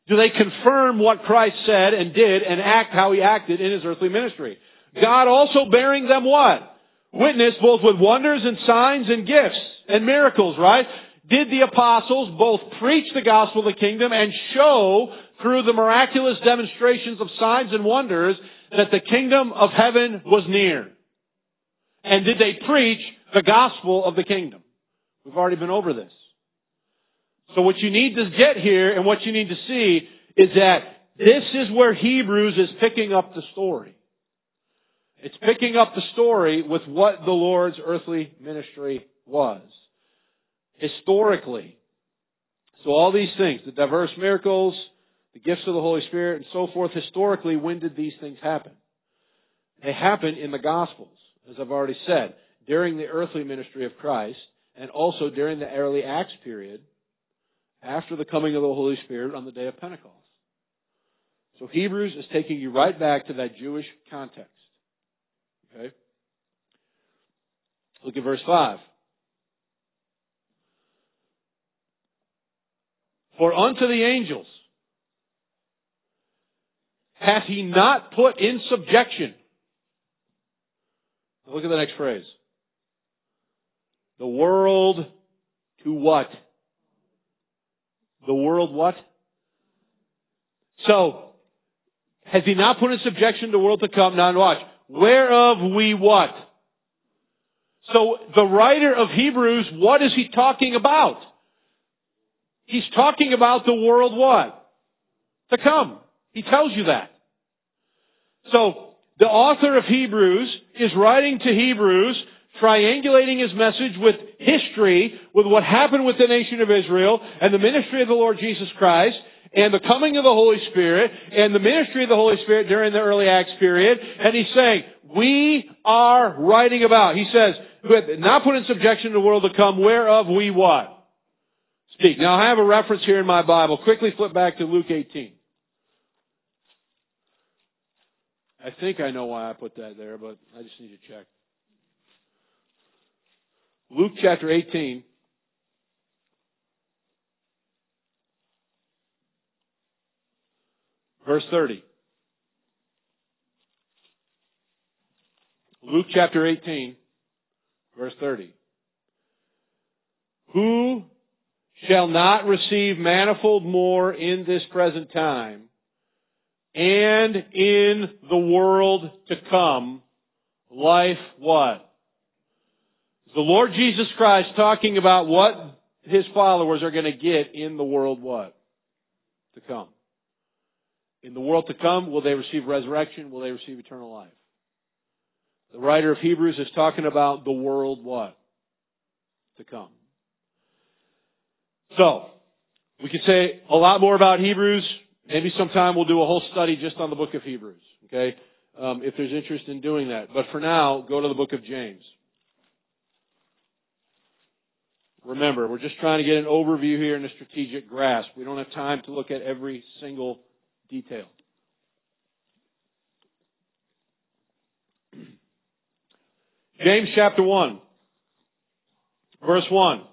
Do they confirm what Christ said and did and act how He acted in His earthly ministry? God also bearing them what? Witness both with wonders and signs and gifts and miracles, right? Did the apostles both preach the gospel of the kingdom and show through the miraculous demonstrations of signs and wonders that the kingdom of heaven was near? And did they preach the gospel of the kingdom? We've already been over this. So what you need to get here and what you need to see is that this is where Hebrews is picking up the story. It's picking up the story with what the Lord's earthly ministry was. Historically. So all these things, the diverse miracles, the gifts of the Holy Spirit, and so forth, historically, when did these things happen? They happened in the Gospels, as I've already said, during the earthly ministry of Christ, and also during the early Acts period, after the coming of the Holy Spirit on the day of Pentecost. So Hebrews is taking you right back to that Jewish context. Okay? Look at verse five. For unto the angels hath He not put in subjection. Now look at the next phrase. The world to what? The world what? So, has He not put in subjection the world to come? Now watch. Whereof we what? So, the writer of Hebrews, what is he talking about? He's talking about the world what? To come. He tells you that. So, the author of Hebrews is writing to Hebrews, triangulating his message with history, with what happened with the nation of Israel, and the ministry of the Lord Jesus Christ, and the coming of the Holy Spirit, and the ministry of the Holy Spirit during the early Acts period. And he's saying, we are writing about. He says, not put in subjection to the world to come, whereof we what? Speak. Now I have a reference here in my Bible. Quickly flip back to Luke eighteen. I think I know why I put that there, but I just need to check. Luke chapter eighteen. Verse thirty. Luke chapter eighteen, verse thirty. Who shall not receive manifold more in this present time, and in the world to come, life what? The Lord Jesus Christ talking about what His followers are going to get in the world what? To come. In the world to come, will they receive resurrection? Will they receive eternal life? The writer of Hebrews is talking about the world what? To come. So, we could say a lot more about Hebrews. Maybe sometime we'll do a whole study just on the book of Hebrews. Okay? Um, if there's interest in doing that. But for now, go to the book of James. Remember, we're just trying to get an overview here and a strategic grasp. We don't have time to look at every single detail. James chapter one, verse one.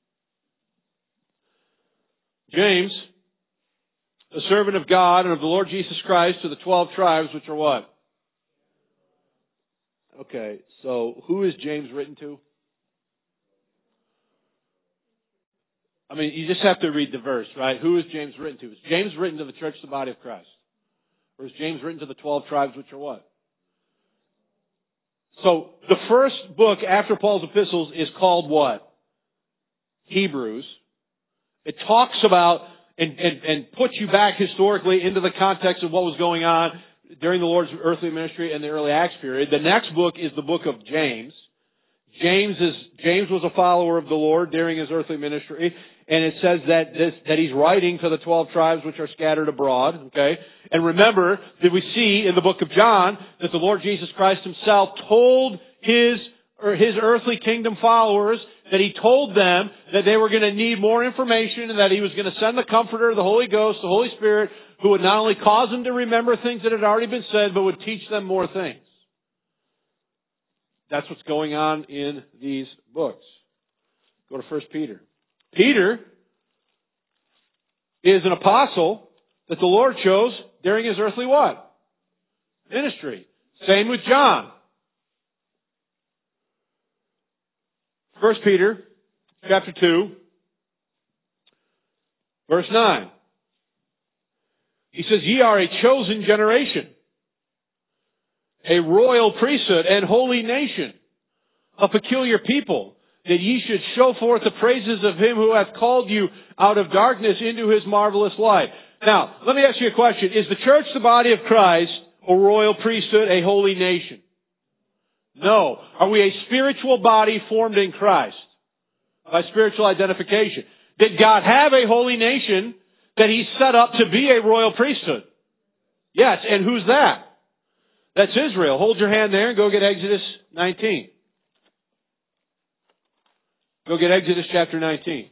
James, a servant of God and of the Lord Jesus Christ, to the twelve tribes, which are what? Okay, so who is James written to? I mean, you just have to read the verse, right? Who is James written to? Is James written to the church, the body of Christ? Or is James written to the twelve tribes, which are what? So, the first book after Paul's epistles is called what? Hebrews. It talks about and, and, and puts you back historically into the context of what was going on during the Lord's earthly ministry and the early Acts period. The next book is the book of James. James is James was a follower of the Lord during his earthly ministry, and it says that this, that he's writing to the twelve tribes which are scattered abroad. Okay, and remember that we see in the book of John that the Lord Jesus Christ Himself told his or his earthly kingdom followers that He told them that they were going to need more information and that He was going to send the Comforter, the Holy Ghost, the Holy Spirit, who would not only cause them to remember things that had already been said, but would teach them more things. That's what's going on in these books. Go to First Peter. Peter is an apostle that the Lord chose during His earthly what? Ministry. Same with John. First Peter chapter two, verse nine. He says, "Ye are a chosen generation, a royal priesthood and holy nation, a peculiar people, that ye should show forth the praises of Him who hath called you out of darkness into His marvelous light." Now, let me ask you a question. Is the church the body of Christ, a royal priesthood, a holy nation? No. Are we a spiritual body formed in Christ? By spiritual identification. Did God have a holy nation that He set up to be a royal priesthood? Yes. And who's that? That's Israel. Hold your hand there and go get Exodus nineteen. Go get Exodus chapter nineteen.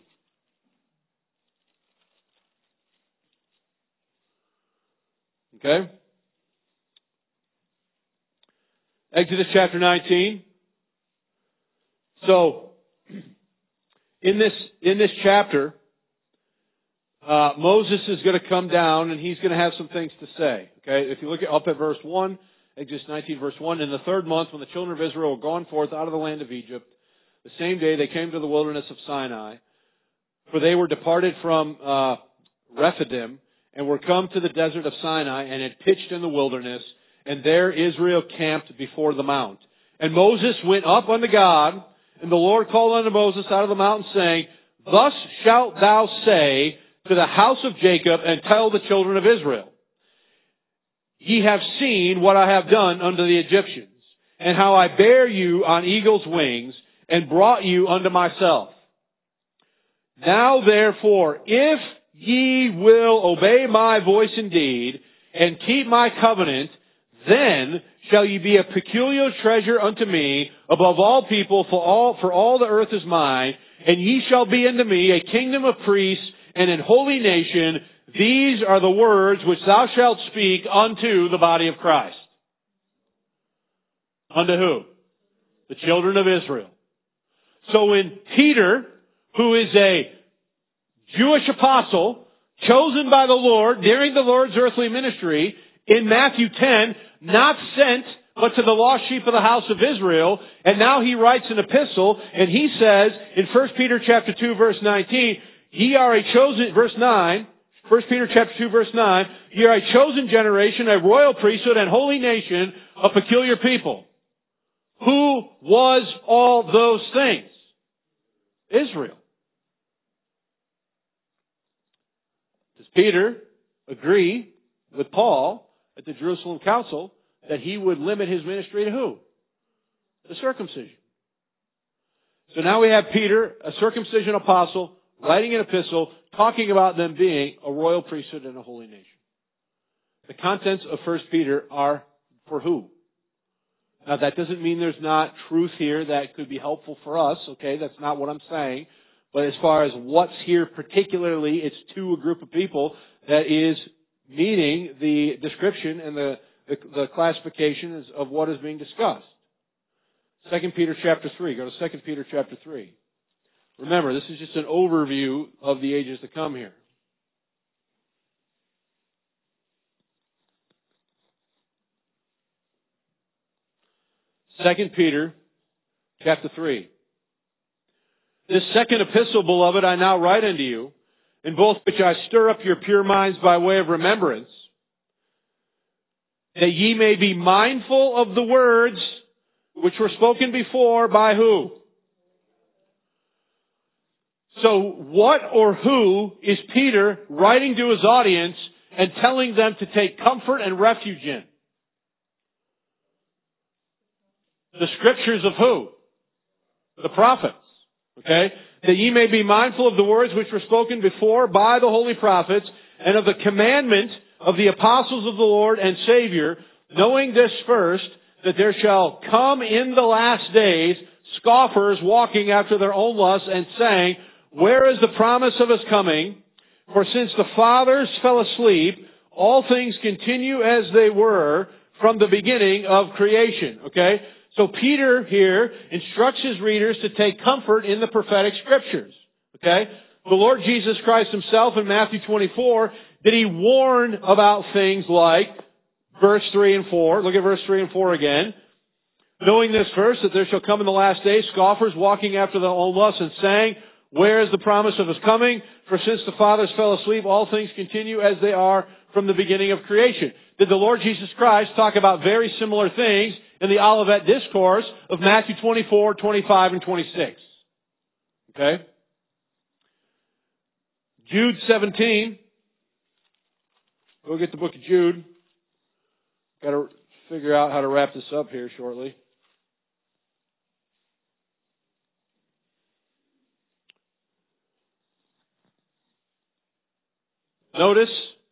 Okay? Exodus chapter nineteen. So, in this, in this chapter, uh, Moses is going to come down and he's going to have some things to say. Okay? If you look at, up at verse one, Exodus nineteen verse one, "In the third month, when the children of Israel were gone forth out of the land of Egypt, the same day they came to the wilderness of Sinai, for they were departed from uh, Rephidim, and were come to the desert of Sinai, and had pitched in the wilderness, and there Israel camped before the mount. And Moses went up unto God, and the Lord called unto Moses out of the mountain, saying, Thus shalt thou say to the house of Jacob, and tell the children of Israel, Ye have seen what I have done unto the Egyptians, and how I bare you on eagle's wings, and brought you unto myself. Now therefore, if ye will obey my voice indeed, and keep my covenant, then shall ye be a peculiar treasure unto me above all people, for all, for all the earth is mine, and ye shall be unto me a kingdom of priests and an holy nation. These are the words which thou shalt speak unto the body of Christ." Unto who? The children of Israel. So when Peter, who is a Jewish apostle, chosen by the Lord during the Lord's earthly ministry, in Matthew ten, not sent, but to the lost sheep of the house of Israel, and now he writes an epistle, and he says in First Peter chapter two, verse nineteen, ye are a chosen, verse nine, First Peter chapter two, verse nine, ye are a chosen generation, a royal priesthood, and holy nation, a peculiar people. Who was all those things? Israel. Does Peter agree with Paul at the Jerusalem Council that he would limit his ministry to who? The circumcision. So now we have Peter, a circumcision apostle, writing an epistle, talking about them being a royal priesthood and a holy nation. The contents of First Peter are for who? Now that doesn't mean there's not truth here that could be helpful for us, okay? That's not what I'm saying. But as far as what's here particularly, it's to a group of people that is meeting the description and the, the, the classification of what is being discussed. Second Peter chapter three. Go to Second Peter chapter three. Remember, this is just an overview of the ages to come here. Second Peter chapter three. This second epistle, beloved, I now write unto you, in both which I stir up your pure minds by way of remembrance, that ye may be mindful of the words which were spoken before by who? So what or who is Peter writing to his audience and telling them to take comfort and refuge in? The scriptures of who? The prophets. Okay? That ye may be mindful of the words which were spoken before by the holy prophets, and of the commandment of the apostles of the Lord and Savior, knowing this first, that there shall come in the last days scoffers walking after their own lusts, and saying, Where is the promise of his coming? For since the fathers fell asleep, all things continue as they were from the beginning of creation. Okay? So Peter here instructs his readers to take comfort in the prophetic scriptures. Okay? The Lord Jesus Christ himself in Matthew twenty-four Did He warn about things like verse three and four? Look at verse three and four again. Knowing this first, that there shall come in the last days scoffers walking after their own lusts and saying, where is the promise of His coming? For since the fathers fell asleep, all things continue as they are from the beginning of creation. Did the Lord Jesus Christ talk about very similar things in the Olivet Discourse of Matthew twenty-four, twenty-five, and twenty-six? Okay? Jude seventeen. Go get the book of Jude. Got to figure out how to wrap this up here shortly. Notice,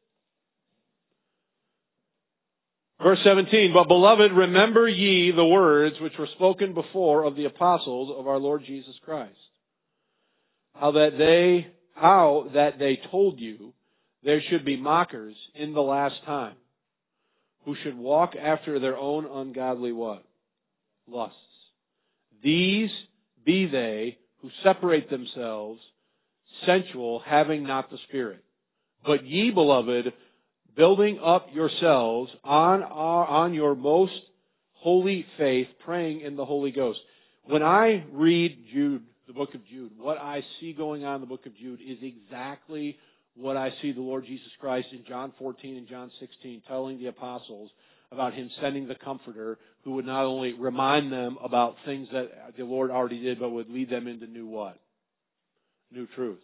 verse seventeen, but beloved, remember ye the words which were spoken before of the apostles of our Lord Jesus Christ. How that they, how that they told you there should be mockers in the last time, who should walk after their own ungodly what? Lusts. These be they who separate themselves, sensual, having not the Spirit. But ye, beloved, building up yourselves on our, on your most holy faith, praying in the Holy Ghost. When I read Jude, the book of Jude, what I see going on in the book of Jude is exactly what I see the Lord Jesus Christ in John fourteen and John sixteen telling the apostles about Him sending the Comforter who would not only remind them about things that the Lord already did, but would lead them into new what? New truth.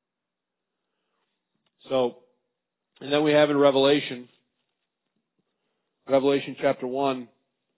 So, and then we have in Revelation, Revelation chapter one,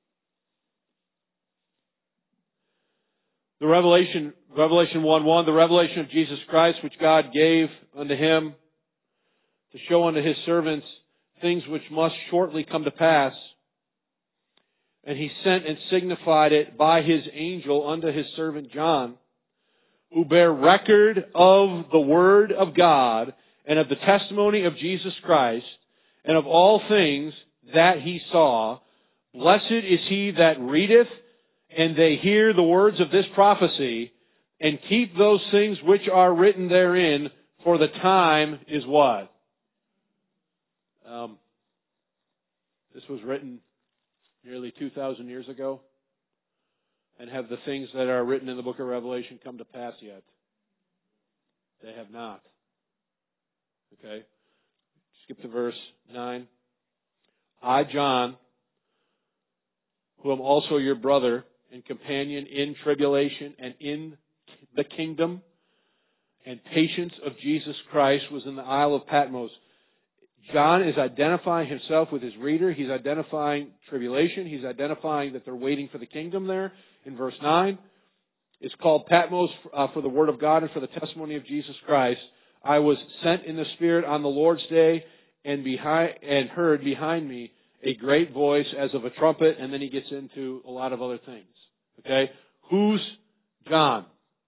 the Revelation, Revelation one one, the revelation of Jesus Christ, which God gave unto Him to show unto His servants things which must shortly come to pass. And He sent and signified it by His angel unto His servant John, who bear record of the word of God and of the testimony of Jesus Christ, and of all things that he saw. Blessed is he that readeth, and they hear the words of this prophecy, and keep those things which are written therein, for the time is what? Um, this was written nearly two thousand years ago. And have the things that are written in the book of Revelation come to pass yet? They have not. Okay? Skip to verse nine. I, John, who am also your brother and companion in tribulation and in the kingdom and patience of Jesus Christ, was in the Isle of Patmos. John is identifying himself with his reader. He's identifying tribulation. He's identifying that they're waiting for the kingdom there. In verse nine, it's called Patmos uh, for the word of God and for the testimony of Jesus Christ. I was sent in the Spirit on the Lord's day, and behind and heard behind me a great voice as of a trumpet, and then he gets into a lot of other things. Okay? Who's John?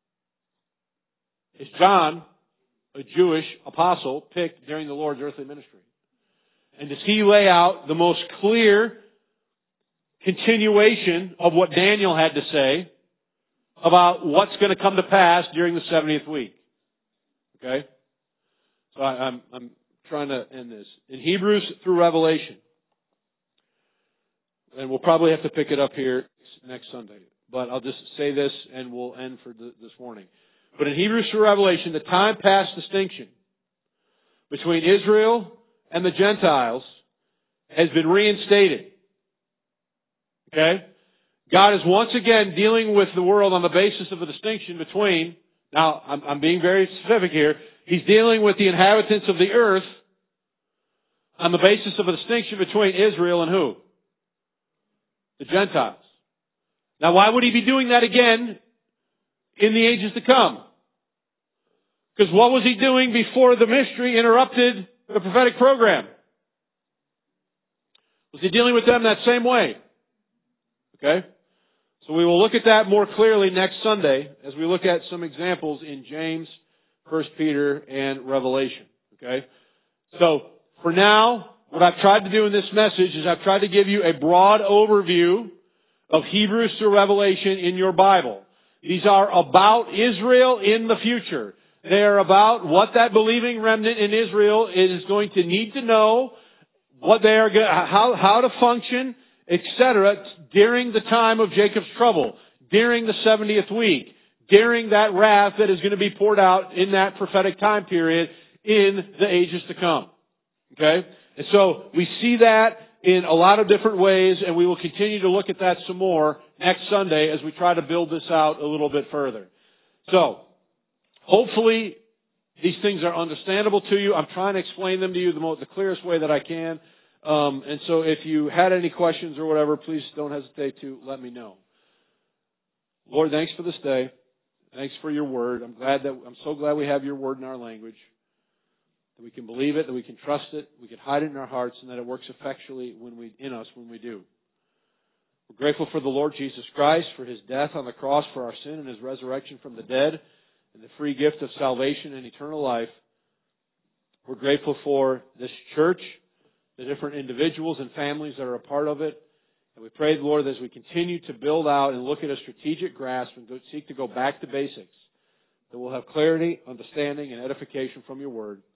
Is John a Jewish apostle picked during the Lord's earthly ministry? And does he lay out the most clear continuation of what Daniel had to say about what's going to come to pass during the seventieth week? Okay? So I, I'm, I'm trying to end this. In Hebrews through Revelation, and we'll probably have to pick it up here next Sunday, but I'll just say this and we'll end for the, this morning. But in Hebrews through Revelation, the time past distinction between Israel and the Gentiles has been reinstated. Okay? God is once again dealing with the world on the basis of a distinction between, now I'm, I'm being very specific here, He's dealing with the inhabitants of the earth on the basis of a distinction between Israel and who? The Gentiles. Now why would He be doing that again in the ages to come? Because what was He doing before the mystery interrupted the prophetic program? Was He dealing with them that same way? Okay? So we will look at that more clearly next Sunday as we look at some examples in James, First Peter, and Revelation. Okay? So, for now, what I've tried to do in this message is I've tried to give you a broad overview of Hebrews to Revelation in your Bible. These are about Israel in the future. They are about what that believing remnant in Israel is going to need to know, what they are, go- how how to function, et cetera, during the time of Jacob's trouble, during the seventieth week, during that wrath that is going to be poured out in that prophetic time period in the ages to come. Okay? And so we see that in a lot of different ways, and we will continue to look at that some more next Sunday as we try to build this out a little bit further. So, hopefully, these things are understandable to you. I'm trying to explain them to you the most, the clearest way that I can. Um, and so if you had any questions or whatever, please don't hesitate to let me know. Lord, thanks for this day. Thanks for your word. I'm glad that, I'm so glad we have your word in our language. That we can believe it, that we can trust it, we can hide it in our hearts, and that it works effectually when we, in us when we do. We're grateful for the Lord Jesus Christ, for His death on the cross for our sin and His resurrection from the dead, and the free gift of salvation and eternal life. We're grateful for this church, the different individuals and families that are a part of it. And we pray, Lord, as we continue to build out and look at a strategic grasp and go, seek to go back to basics, that we'll have clarity, understanding, and edification from your word.